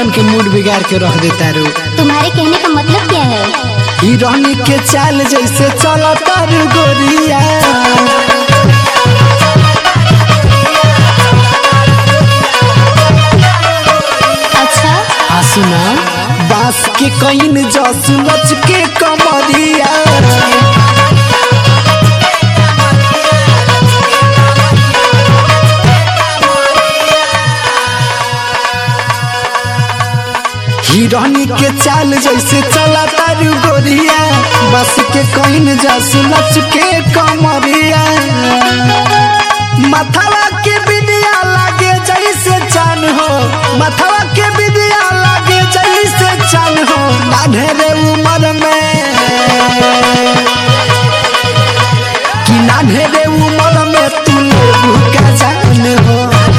लोगन के मूड बिगाड़ के रख देता रू। तुम्हारे कहने का मतलब क्या है? हिरोनी के चाल जैसे चला तारू गोरिया। अच्छा सुना बास के कईन जस लच के कमरिया। हिरोनी के चाल जैसे चला तारू गोरिया, बस के कईन जस लच के कमरिया। माथवा के बिंदिया लागे जैसे चान हो, माथवा के बिंदिया लागे जैसे चान हो। नाढेरे उम्र में कि नाढेरे उम्र में तू लोग का जान हो।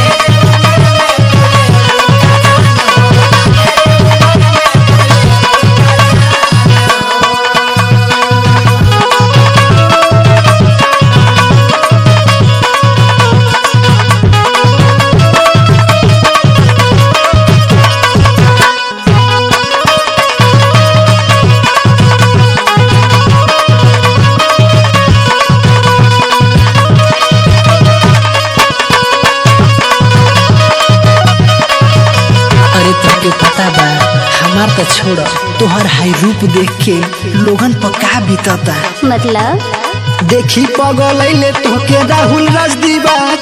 पता बा हमार तो छोड़, तोहर हाई रूप देख के लोगन पर का बीतता। मतलब देखी पगलैले तोके राहुल राजदीवाना।